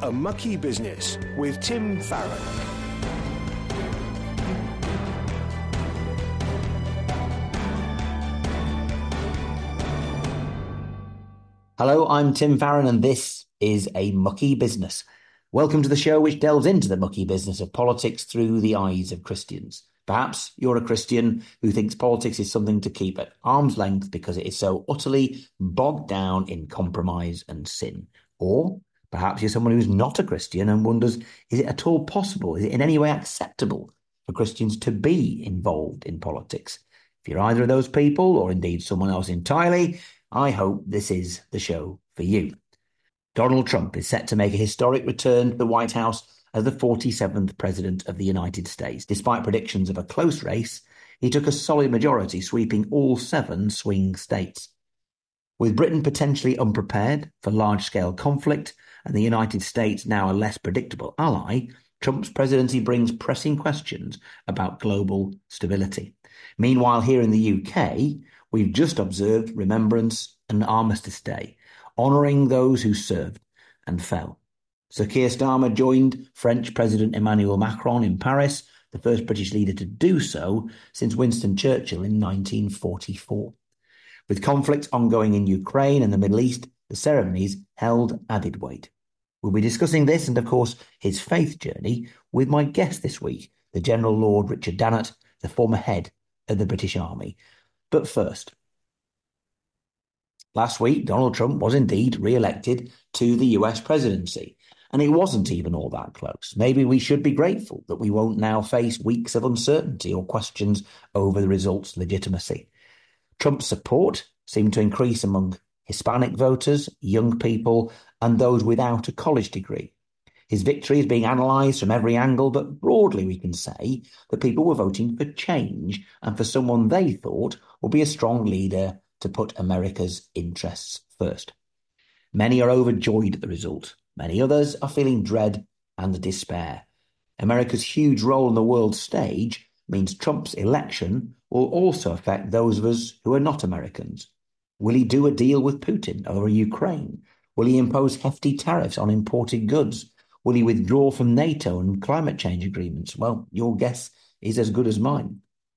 A Mucky Business with Tim Farron. Hello, I'm Tim Farron and this is A Mucky Business. Welcome to the show which delves into the mucky business of politics through the eyes of Christians. Perhaps you're a Christian who thinks politics is something to keep at arm's length because it is so utterly bogged down in compromise and sin. Or perhaps you're someone who's not a Christian and wonders, is it at all possible, is it in any way acceptable for Christians to be involved in politics? If you're either of those people, or indeed someone else entirely, I hope this is the show for you. Donald Trump is set to make a historic return to the White House as the 47th President of the United States. Despite predictions of a close race, he took a solid majority, sweeping all 7 swing states. With Britain potentially unprepared for large-scale conflict and the United States now a less predictable ally, Trump's presidency brings pressing questions about global stability. Meanwhile, here in the UK, we've just observed Remembrance and Armistice Day, honouring those who served and fell. Sir Keir Starmer joined French President Emmanuel Macron in Paris, the first British leader to do so since Winston Churchill in 1944. With conflict ongoing in Ukraine and the Middle East, the ceremonies held added weight. We'll be discussing this and, of course, his faith journey with my guest this week, the General Lord Richard Dannatt, the former head of the British Army. But first, last week, Donald Trump was indeed re-elected to the US presidency, and it wasn't even all that close. Maybe we should be grateful that we won't now face weeks of uncertainty or questions over the result's legitimacy. Trump's support seemed to increase among Hispanic voters, young people, and those without a college degree. His victory is being analysed from every angle, but broadly we can say that people were voting for change and for someone they thought would be a strong leader to put America's interests first. Many are overjoyed at the result. Many others are feeling dread and despair. America's huge role on the world stage means Trump's election will also affect those of us who are not Americans. Will he do a deal with Putin over Ukraine? Will he impose hefty tariffs on imported goods? Will he withdraw from NATO and climate change agreements? Well, your guess is as good as mine.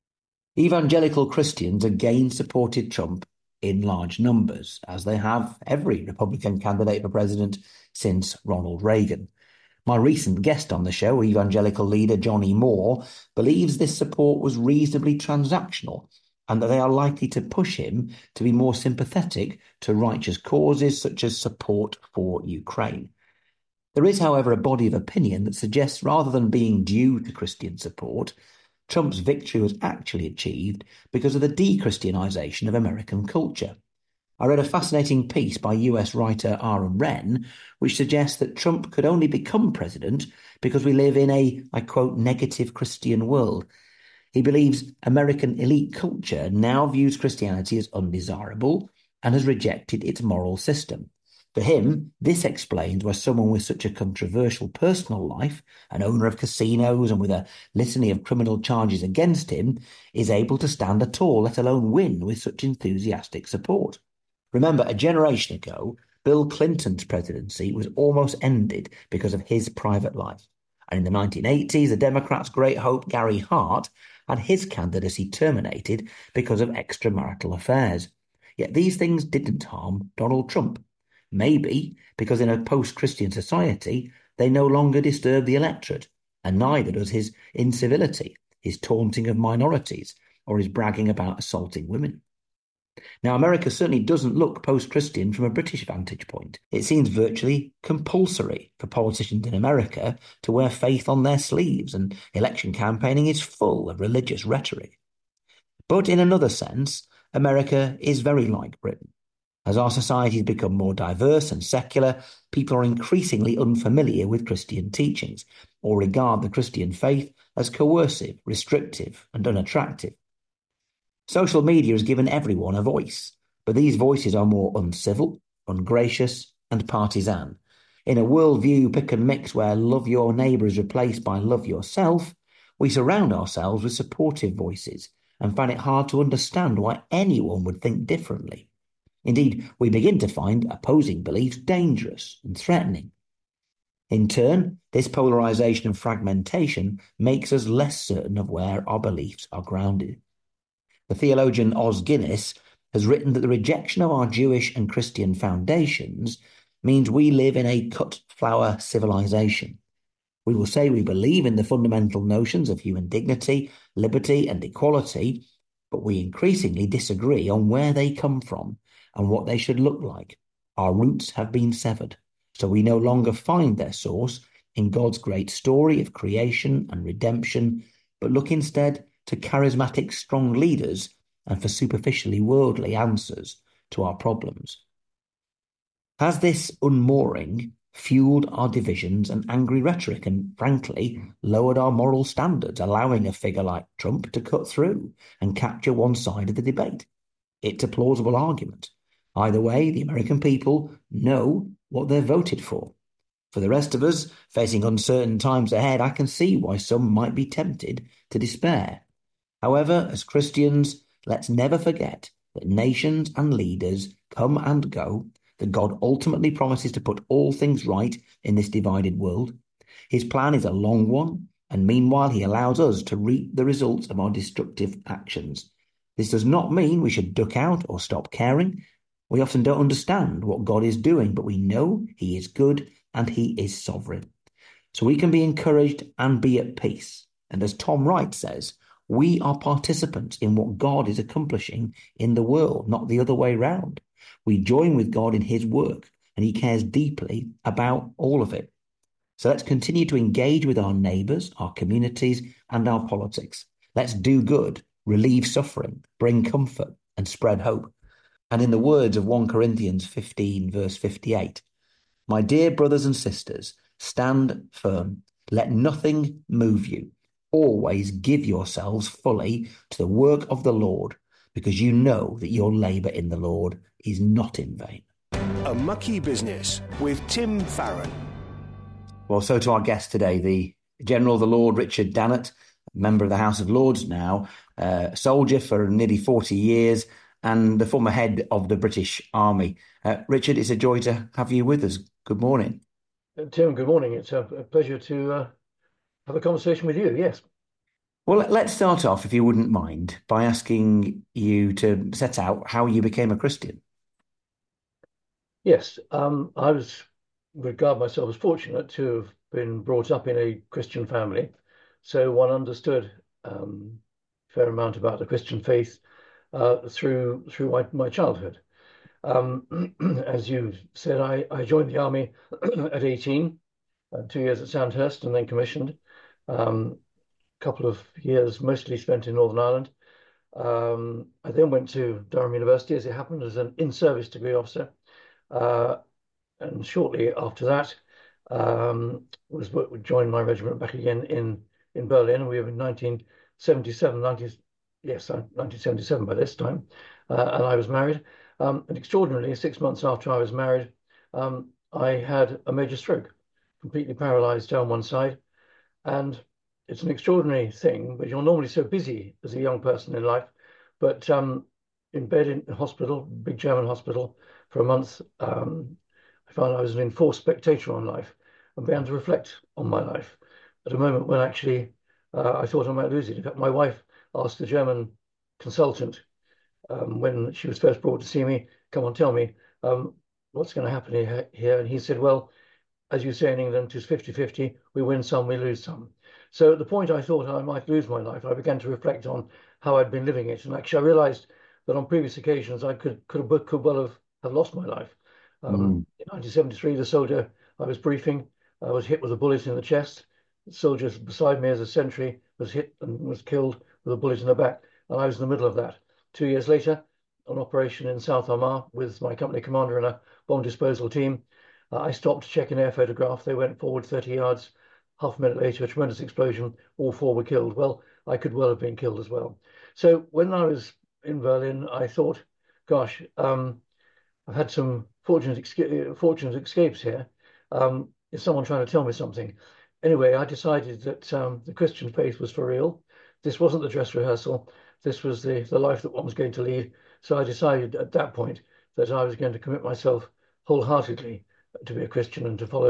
Evangelical Christians again supported Trump in large numbers, as they have every Republican candidate for president since Ronald Reagan. My recent guest on the show, evangelical leader Johnny Moore, believes this support was reasonably transactional and that they are likely to push him to be more sympathetic to righteous causes such as support for Ukraine. There is, however, a body of opinion that suggests rather than being due to Christian support, Trump's victory was actually achieved because of the de-Christianization of American culture. I read a fascinating piece by US writer Aaron Renn, which suggests that Trump could only become president because we live in a, I quote, negative Christian world. He believes American elite culture now views Christianity as undesirable and has rejected its moral system. For him, this explains why someone with such a controversial personal life, an owner of casinos and with a litany of criminal charges against him, is able to stand at all, let alone win with such enthusiastic support. Remember, a generation ago, Bill Clinton's presidency was almost ended because of his private life. And in the 1980s, the Democrats' great hope, Gary Hart, had his candidacy terminated because of extramarital affairs. Yet these things didn't harm Donald Trump. Maybe because in a post-Christian society, they no longer disturb the electorate, and neither does his incivility, his taunting of minorities, or his bragging about assaulting women. Now, America certainly doesn't look post-Christian from a British vantage point. It seems virtually compulsory for politicians in America to wear faith on their sleeves, and election campaigning is full of religious rhetoric. But in another sense, America is very like Britain. As our societies become more diverse and secular, people are increasingly unfamiliar with Christian teachings, or regard the Christian faith as coercive, restrictive, and unattractive. Social media has given everyone a voice, but these voices are more uncivil, ungracious, and partisan. In a worldview pick and mix where love your neighbour is replaced by love yourself, we surround ourselves with supportive voices and find it hard to understand why anyone would think differently. Indeed, we begin to find opposing beliefs dangerous and threatening. In turn, this polarization and fragmentation makes us less certain of where our beliefs are grounded. The theologian Os Guinness has written that the rejection of our Jewish and Christian foundations means we live in a cut flower civilization. We will say we believe in the fundamental notions of human dignity, liberty, and equality, but we increasingly disagree on where they come from and what they should look like. Our roots have been severed, so we no longer find their source in God's great story of creation and redemption, but look instead to charismatic, strong leaders and for superficially worldly answers to our problems. Has this unmooring fueled our divisions and angry rhetoric and, frankly, lowered our moral standards, allowing a figure like Trump to cut through and capture one side of the debate? It's a plausible argument. Either way, the American people know what they've voted for. For the rest of us, facing uncertain times ahead, I can see why some might be tempted to despair. However, as Christians, let's never forget that nations and leaders come and go, that God ultimately promises to put all things right in this divided world. His plan is a long one, and meanwhile he allows us to reap the results of our destructive actions. This does not mean we should duck out or stop caring. We often don't understand what God is doing, but we know he is good and he is sovereign. So we can be encouraged and be at peace. And as Tom Wright says, we are participants in what God is accomplishing in the world, not the other way round. We join with God in his work, and he cares deeply about all of it. So let's continue to engage with our neighbours, our communities, and our politics. Let's do good, relieve suffering, bring comfort, and spread hope. And in the words of 1 Corinthians 15, verse 58, my dear brothers and sisters, stand firm. Let nothing move you. Always give yourselves fully to the work of the Lord, because you know that your labour in the Lord is not in vain. A Mucky Business with Tim Farron. Well, so to our guest today, the General of the Lord, Richard Dannatt, member of the House of Lords now, soldier for nearly 40 years, and the former head of the British Army. Richard, it's a joy to have you with us. Good morning. Tim, good morning. It's a pleasure to have a conversation with you, yes. Well, let's start off, if you wouldn't mind, by asking you to set out how you became a Christian. Yes, I regard myself as fortunate to have been brought up in a Christian family, so one understood a fair amount about the Christian faith through my childhood. As you said, I joined the army at 18, 2 years at Sandhurst, and then commissioned. Couple of years mostly spent in Northern Ireland. I then went to Durham University, as it happened, as an in-service degree officer. And shortly after that, joined my regiment back again in Berlin. We were in 1977, 1977 by this time, and I was married. And extraordinarily, 6 months after I was married, I had a major stroke, completely paralyzed down one side. And it's an extraordinary thing, but you're normally so busy as a young person in life. But in bed in a hospital, big German hospital, for a month, I found I was an enforced spectator on life and began to reflect on my life at a moment when actually I thought I might lose it. In fact, my wife asked the German consultant when she was first brought to see me, come on, tell me, what's going to happen here? And he said, well, as you say in England, it's 50-50. We win some, we lose some. So at the point I thought I might lose my life, I began to reflect on how I'd been living it. And actually, I realized that on previous occasions, I could well have lost my life. In 1973, the soldier I was briefing was hit with a bullet in the chest. The soldier beside me as a sentry was hit and was killed with a bullet in the back. And I was in the middle of that. 2 years later, an operation in South Armagh with my company commander and a bomb disposal team. I stopped to check an air photograph. They went forward 30 yards. Half a minute later, a tremendous explosion. All four were killed. Well, I could well have been killed as well. So when I was in Berlin, I thought, gosh, I've had some fortunate escapes here. Is someone trying to tell me something? Anyway, I decided that the Christian faith was for real. This wasn't the dress rehearsal. This was the life that one was going to lead. So I decided at that point that I was going to commit myself wholeheartedly to be a Christian and to follow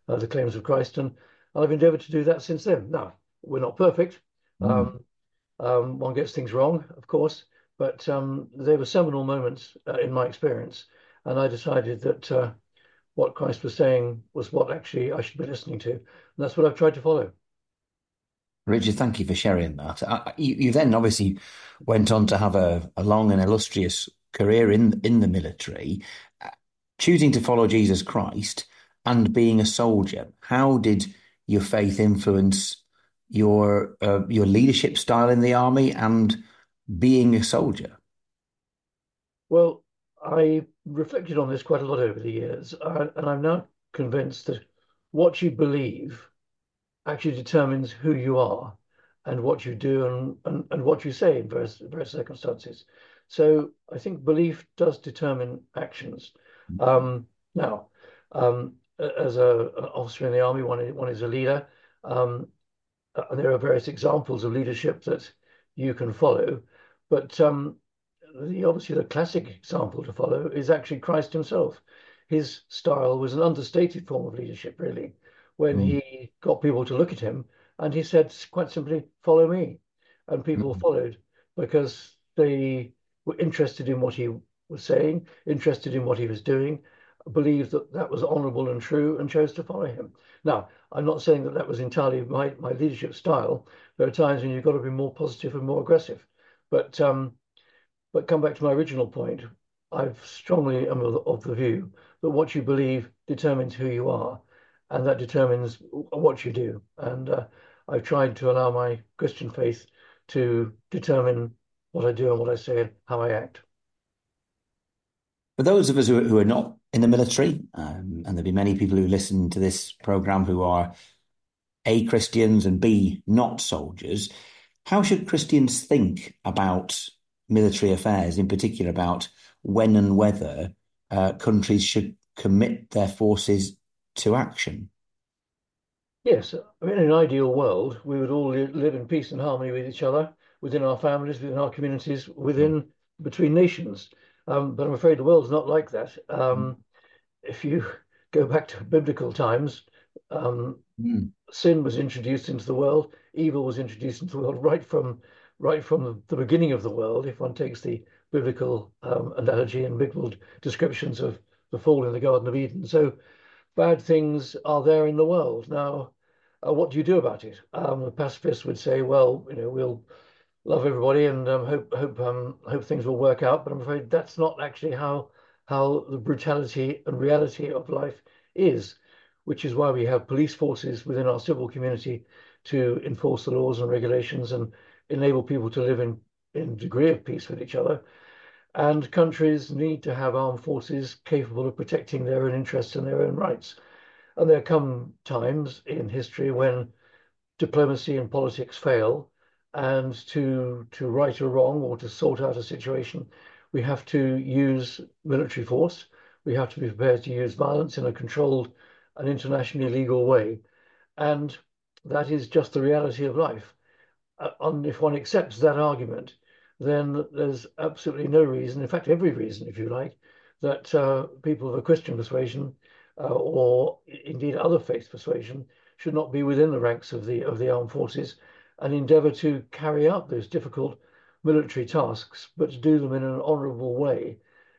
the claims of Christ, and I've endeavored to do that since then. Now, we're not perfect. Mm. One gets things wrong, of course, but they were seminal moments in my experience, and I decided that what Christ was saying was what actually I should be listening to, and that's what I've tried to follow. Richard, thank you for sharing that. You then obviously went on to have a long and illustrious career in the military, uh, choosing to follow Jesus Christ and being a soldier. How did your faith influence your leadership style in the army and being a soldier? Well, I reflected on this quite a lot over the years, and I'm now convinced that what you believe actually determines who you are and what you do and what you say in various circumstances. So I think belief does determine actions. Now, as an officer in the army, one is a leader, and there are various examples of leadership that you can follow, but obviously the classic example to follow is actually Christ himself. His style was an understated form of leadership, really, when Mm. he got people to look at him and he said quite simply, "Follow me." And people Mm. followed because they were interested in what he was saying, interested in what he was doing, believed that that was honorable and true, and chose to follow him. Now, I'm not saying that that was entirely my leadership style. There are times when you've got to be more positive and more aggressive. But come back to my original point. I strongly am of the view that what you believe determines who you are, and that determines what you do. And I've tried to allow my Christian faith to determine what I do and what I say and how I act. For those of us who are not in the military, and there'll be many people who listen to this program who are A, Christians and B, not soldiers, how should Christians think about military affairs, in particular about when and whether countries should commit their forces to action? Yes, I mean, in an ideal world, we would all live in peace and harmony with each other, within our families, within our communities, within between nations. But I'm afraid the world's not like that. If you go back to biblical times, um, Mm. sin was introduced into the world, evil was introduced into the world right from the beginning of the world. If one takes the biblical analogy and biblical descriptions of the fall in the Garden of Eden, so bad things are there in the world. Now, what do you do about it? The pacifists would say, well, we'll love everybody and hope things will work out. But I'm afraid that's not actually how the brutality and reality of life is, which is why we have police forces within our civil community to enforce the laws and regulations and enable people to live in degree of peace with each other. And countries need to have armed forces capable of protecting their own interests and their own rights. And there come times in history when diplomacy and politics fail, and to right a wrong or to sort out a situation, we have to use military force. We have to be prepared to use violence in a controlled and internationally legal way. And that is just the reality of life. And if one accepts that argument, then there's absolutely no reason, in fact, every reason, if you like, that people of a Christian persuasion or indeed other faith persuasion should not be within the ranks of the armed forces and endeavor to carry out those difficult military tasks, but to do them in an honorable way,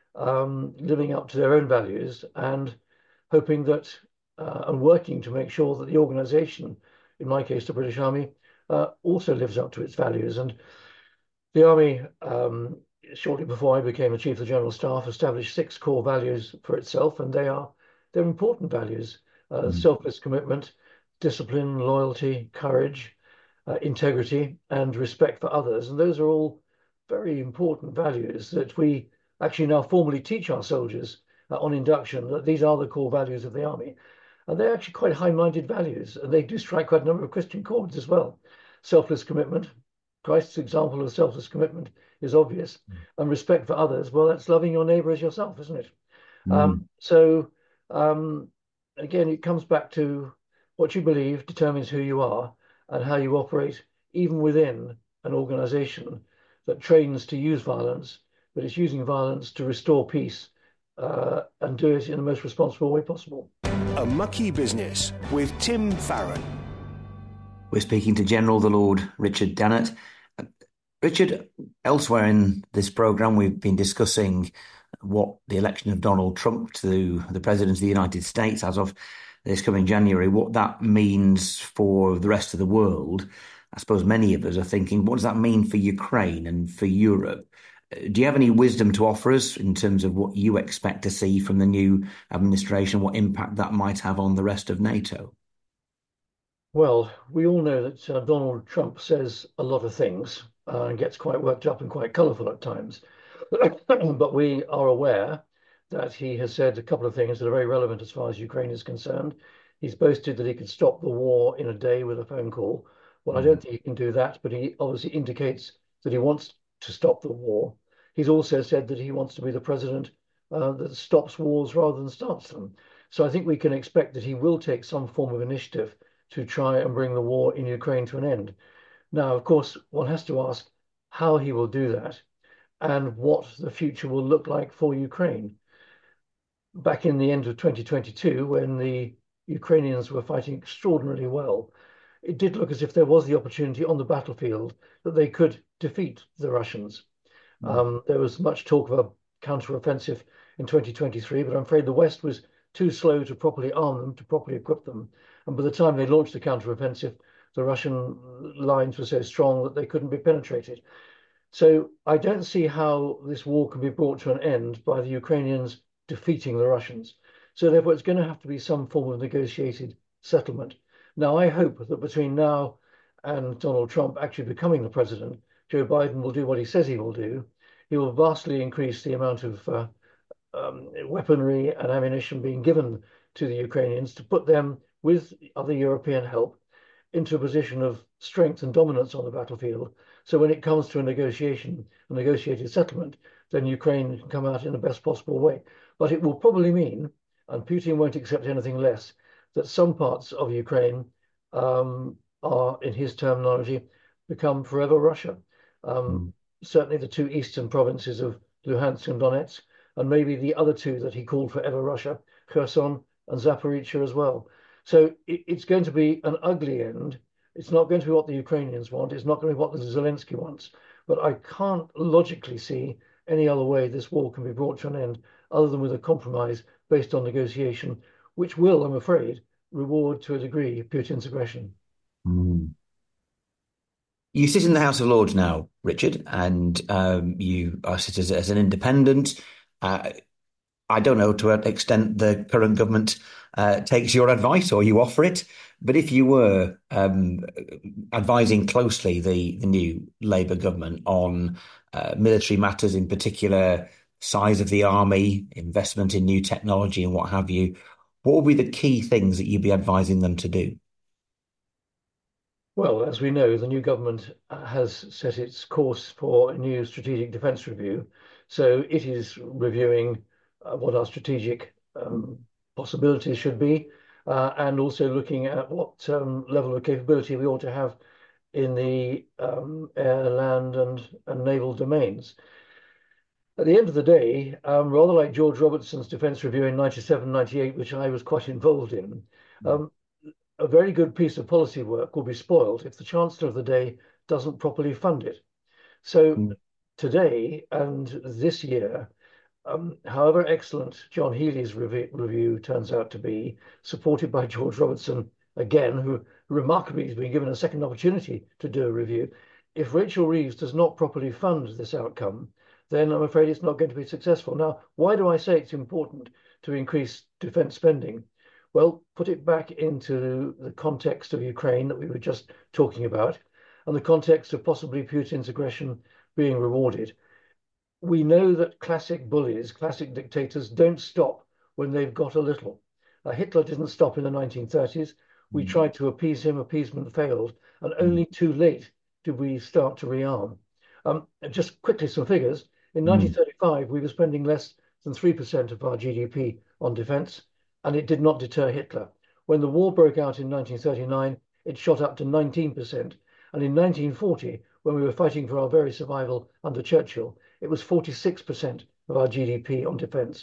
living up to their own values and hoping that and working to make sure that the organization, in my case, the British Army, also lives up to its values. And the Army, shortly before I became a Chief of the General Staff, established 6 core values for itself, and they're important values: Mm. selfless commitment, discipline, loyalty, courage, integrity, and respect for others. And those are all very important values that we actually now formally teach our soldiers on induction, that these are the core values of the Army. And they're actually quite high-minded values, and they do strike quite a number of Christian chords as well. Selfless commitment. Christ's example of selfless commitment is obvious. And respect for others, well, that's loving your neighbor as yourself, isn't it? Mm. So again, it comes back to what you believe determines who you are and how you operate, even within an organization that trains to use violence, but it's using violence to restore peace and do it in the most responsible way possible. A Mucky Business with Tim Farron. We're speaking to General the Lord Richard Dannett. Richard, elsewhere in this programme, we've been discussing what the election of Donald Trump to the President of the United States as of this coming January, what that means for the rest of the world. I suppose many of us are thinking, what does that mean for Ukraine and for Europe? Do you have any wisdom to offer us in terms of what you expect to see from the new administration, what impact that might have on the rest of NATO? Well, we all know that Donald Trump says a lot of things and gets quite worked up and quite colourful at times. But we are aware that he has said a couple of things that are very relevant as far as Ukraine is concerned. He's boasted that he could stop the war in a day with a phone call. Well, I don't think he can do that, but he obviously indicates that he wants to stop the war. He's also said that he wants to be the president that stops wars rather than starts them. So I think we can expect that he will take some form of initiative to try and bring the war in Ukraine to an end. Now, of course, one has to ask how he will do that and what the future will look like for Ukraine. Back in the end of 2022, when the Ukrainians were fighting extraordinarily well, it did look as if there was the opportunity on the battlefield that they could defeat the Russians. There was much talk of a counteroffensive in 2023, but I'm afraid the West was too slow to properly arm them, to properly equip them. And by the time they launched the counteroffensive, the Russian lines were so strong that they couldn't be penetrated. So I don't see how this war can be brought to an end by the Ukrainians defeating the Russians. So therefore, it's going to have to be some form of negotiated settlement. Now, I hope that between now and Donald Trump actually becoming the president, Joe Biden will do what he says he will do. He will vastly increase the amount of weaponry and ammunition being given to the Ukrainians to put them, with other European help, into a position of strength and dominance on the battlefield. So when it comes to a negotiated settlement, then Ukraine can come out in the best possible way. But it will probably mean, and Putin won't accept anything less, that some parts of Ukraine are, in his terminology, become forever Russia. Certainly the two eastern provinces of Luhansk and Donetsk, and maybe the other two that he called forever Russia, Kherson and Zaporizhzhia as well. So it's going to be an ugly end. It's not going to be what the Ukrainians want. It's not going to be what the Zelensky wants. But I can't logically see any other way this war can be brought to an end other than with a compromise based on negotiation, which will, I'm afraid, reward to a degree Putin's aggression. You sit in the House of Lords now, Richard, and you are sit as an independent. I don't know to what extent the current government takes your advice or you offer it, but if you were advising closely the new Labour government on military matters, in particular size of the army, investment in new technology and what have you, what would be the key things that you'd be advising them to do? Well, as we know, the new government has set its course for a new strategic defence review. So it is reviewing what our strategic possibilities should be, and also looking at what level of capability we ought to have in the air, land, and naval domains. At the end of the day, rather like George Robertson's defence review in 97, 98, which I was quite involved in, a very good piece of policy work will be spoiled if the Chancellor of the day doesn't properly fund it. So today and this year, however excellent John Healey's review turns out to be, supported by George Robertson again, who remarkably has been given a second opportunity to do a review, if Rachel Reeves does not properly fund this outcome, then I'm afraid it's not going to be successful. Now, why do I say it's important to increase defence spending? Well, put it back into the context of Ukraine that we were just talking about, and the context of possibly Putin's aggression being rewarded. We know that classic bullies, classic dictators, don't stop when they've got a little. Hitler didn't stop in the 1930s. We tried to appease him, appeasement failed, and only too late did we start to rearm. Just quickly, some figures. In 1935, we were spending less than 3% of our GDP on defence, and it did not deter Hitler. When the war broke out in 1939, it shot up to 19%. And in 1940, when we were fighting for our very survival under Churchill, it was 46% of our GDP on defence.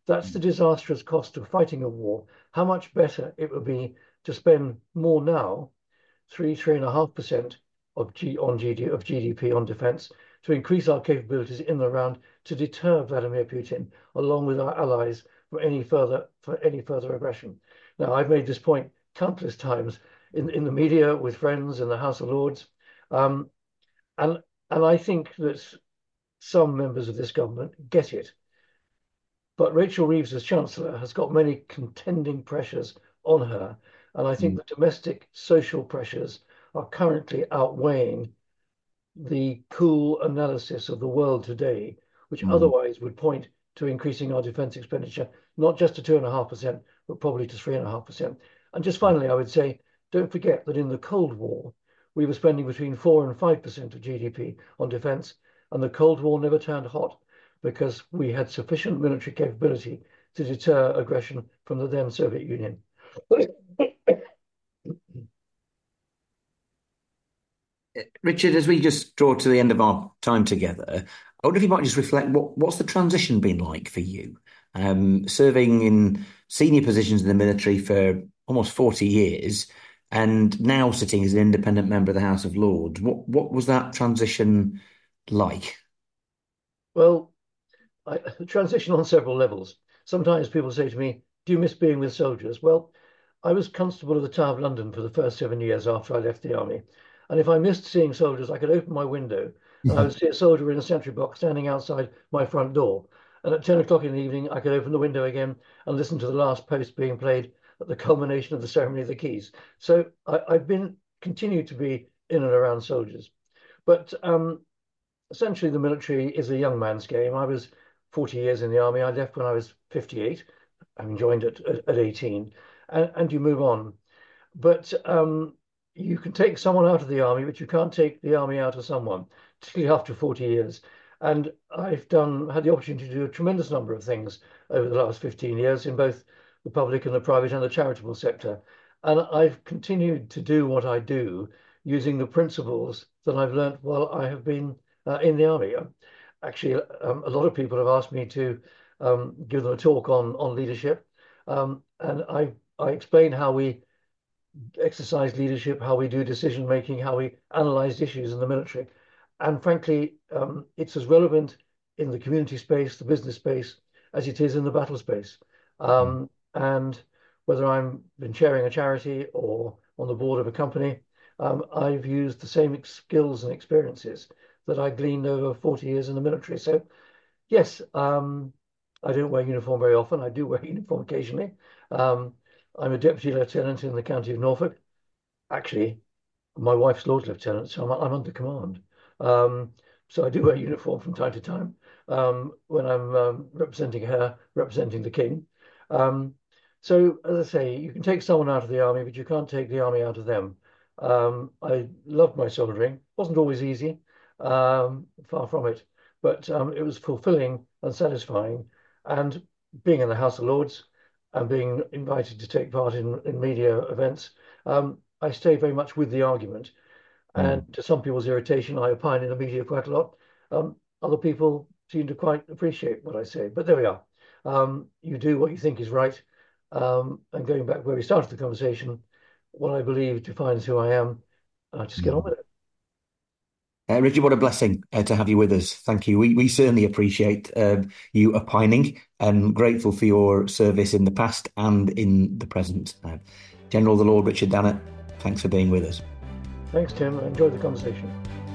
That's the disastrous cost of fighting a war. How much better it would be to spend more now, 3.5% of GDP on defense, to increase our capabilities in the round to deter Vladimir Putin, along with our allies, for any further aggression. Now, I've made this point countless times in the media, with friends, in the House of Lords, um, and I think that some members of this government get it. But Rachel Reeves, as Chancellor, has got many contending pressures on her. And I think the domestic social pressures are currently outweighing the cool analysis of the world today, which otherwise would point to increasing our defence expenditure, not just to 2.5%, but probably to 3.5%. And just finally, I would say, don't forget that in the Cold War, we were spending between 4 and 5% of GDP on defence, and the Cold War never turned hot because we had sufficient military capability to deter aggression from the then Soviet Union. Richard, as we just draw to the end of our time together, I wonder if you might just reflect what's the transition been like for you? Serving in senior positions in the military for almost 40 years and now sitting as an independent member of the House of Lords. What was that transition like? Well, transition on several levels. Sometimes people say to me, do you miss being with soldiers? Well, I was Constable of the Tower of London for the first 7 years after I left the army. And if I missed seeing soldiers, I could open my window and I would see a soldier in a sentry box standing outside my front door. And at 10 o'clock in the evening, I could open the window again and listen to the last post being played at the culmination of the ceremony of the keys. So I've continued to be in and around soldiers. But essentially, the military is a young man's game. I was 40 years in the army. I left when I was 58, having joined at 18, and you move on. But you can take someone out of the army, but you can't take the army out of someone, particularly after 40 years. And I've had the opportunity to do a tremendous number of things over the last 15 years in both the public and the private and the charitable sector. And I've continued to do what I do using the principles that I've learnt while I have been in the army. Actually, a lot of people have asked me to give them a talk on leadership. And I explain how we exercise leadership, how we do decision making, how we analyze issues in the military. And frankly, it's as relevant in the community space, the business space, as it is in the battle space. And whether I'm been chairing a charity or on the board of a company, I've used the same skills and experiences that I gleaned over 40 years in the military. So, yes, I don't wear uniform very often. I do wear uniform occasionally. I'm a deputy lieutenant in the county of Norfolk. Actually, my wife's Lord Lieutenant, so I'm under command. So I do wear uniform from time to time when I'm representing her, representing the King. So, as I say, you can take someone out of the army, but you can't take the army out of them. I loved my soldiering. Wasn't always easy, far from it, but it was fulfilling and satisfying. And being in the House of Lords and being invited to take part in media events, I stay very much with the argument. And to some people's irritation, I opine in the media quite a lot. Other people seem to quite appreciate what I say. But there we are. You do what you think is right. And going back where we started the conversation, what I believe defines who I am. Just get on with it. Richard, what a blessing to have you with us. Thank you. We certainly appreciate you opining and grateful for your service in the past and in the present. General of the Lord Richard Dannatt, thanks for being with us. Thanks, Tim. I enjoyed the conversation.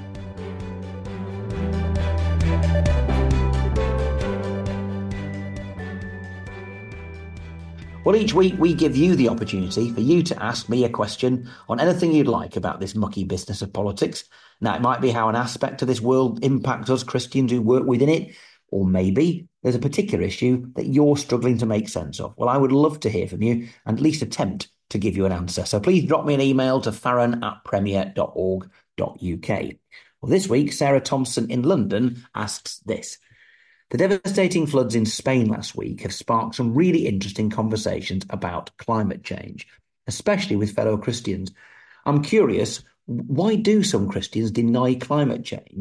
Well, each week we give you the opportunity for you to ask me a question on anything you'd like about this mucky business of politics. Now, it might be how an aspect of this world impacts us Christians who work within it, or maybe there's a particular issue that you're struggling to make sense of. Well, I would love to hear from you and at least attempt to give you an answer. So please drop me an email to farron@premier.org.uk. Well, this week, Sarah Thompson in London asks this. The devastating floods in Spain last week have sparked some really interesting conversations about climate change, especially with fellow Christians. I'm curious, why do some Christians deny climate change,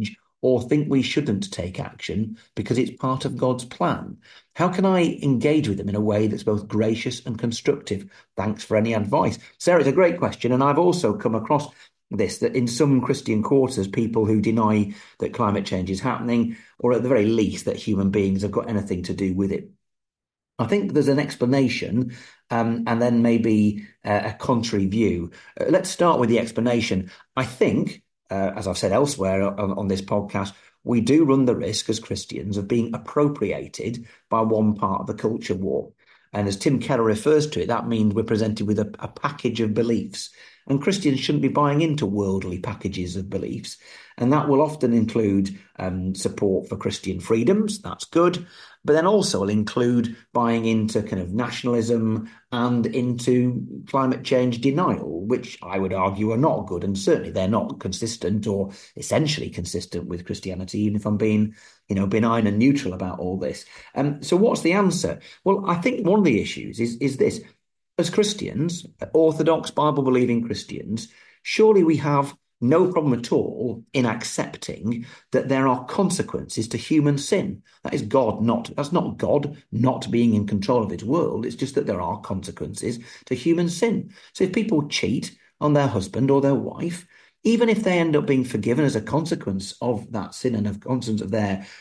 or think we shouldn't take action because it's part of God's plan? How can I engage with them in a way that's both gracious and constructive? Thanks for any advice. Sarah, it's a great question, and I've also come across this, that in some Christian quarters, people who deny that climate change is happening, or at the very least that human beings have got anything to do with it. I think there's an explanation and then maybe a contrary view. Let's start with the explanation. I think, as I've said elsewhere on this podcast, we do run the risk as Christians of being appropriated by one part of the culture war. And as Tim Keller refers to it, that means we're presented with a package of beliefs. And Christians shouldn't be buying into worldly packages of beliefs. And that will often include support for Christian freedoms. That's good. But then also will include buying into kind of nationalism and into climate change denial, which I would argue are not good. And certainly they're not consistent or essentially consistent with Christianity, even if I'm being, benign and neutral about all this. So what's the answer? Well, I think one of the issues is this. As Christians, Orthodox Bible-believing Christians, surely we have no problem at all in accepting that there are consequences to human sin. That's not God not being in control of his world. It's just that there are consequences to human sin. So if people cheat on their husband or their wife, even if they end up being forgiven as a consequence of that sin and of consequence of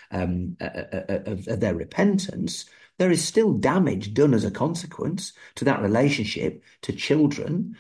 their repentance, there is still damage done as a consequence to that relationship, to children,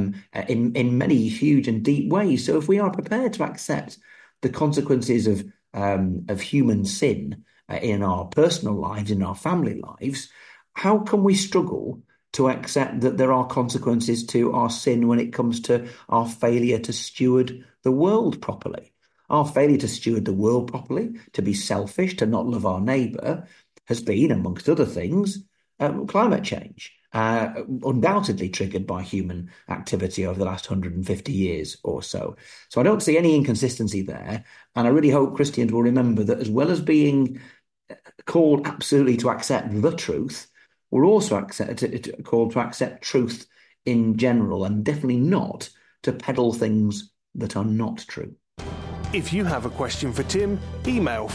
in many huge and deep ways. So if we are prepared to accept the consequences of human sin in our personal lives, in our family lives, how can we struggle to accept that there are consequences to our sin when it comes to our failure to steward the world properly? Our failure to steward the world properly, to be selfish, to not love our neighbour, has been, amongst other things, climate change, undoubtedly triggered by human activity over the last 150 years or so. So I don't see any inconsistency there. And I really hope Christians will remember that as well as being called absolutely to accept the truth, we're also called to accept truth in general, and definitely not to peddle things that are not true. If you have a question for Tim, email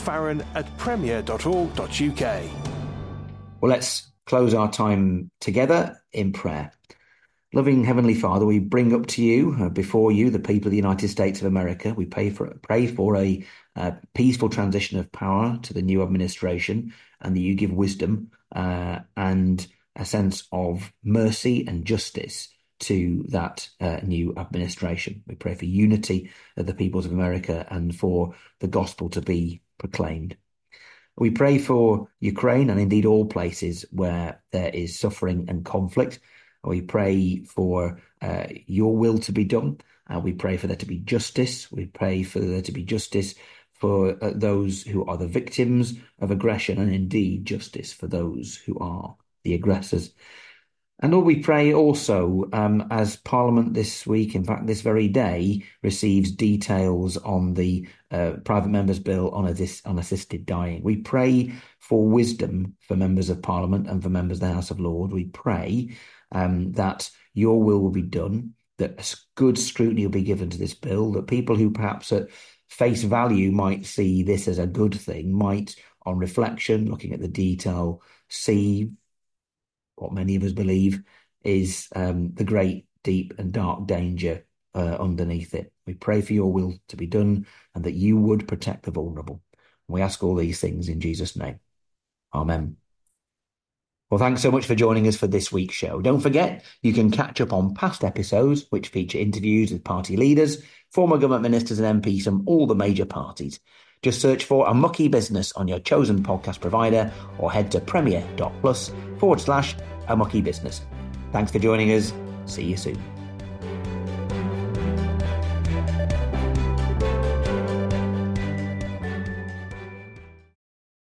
farron@premier.org.uk. Well, let's close our time together in prayer. Loving Heavenly Father, we bring up to you, before you, the people of the United States of America. We pray for a peaceful transition of power to the new administration, and that you give wisdom and a sense of mercy and justice to that new administration. We pray for unity of the peoples of America and for the gospel to be proclaimed. We pray for Ukraine and indeed all places where there is suffering and conflict. We pray for your will to be done. We pray for there to be justice. We pray for there to be justice for those who are the victims of aggression, and indeed justice for those who are the aggressors. And Lord, we pray also as Parliament this week, in fact this very day, receives details on the private members' bill on assisted dying. We pray for wisdom for members of Parliament and for members of the House of Lords. We pray that your will be done, that good scrutiny will be given to this bill, that people who perhaps at face value might see this as a good thing might, on reflection, looking at the detail, see what many of us believe is the great, deep and dark danger underneath it. We pray for your will to be done and that you would protect the vulnerable. We ask all these things in Jesus' name. Amen. Well, thanks so much for joining us for this week's show. Don't forget, you can catch up on past episodes, which feature interviews with party leaders, former government ministers and MPs from all the major parties. Just search for A Mucky Business on your chosen podcast provider or head to premier.plus/A Mucky Business. Thanks for joining us. See you soon.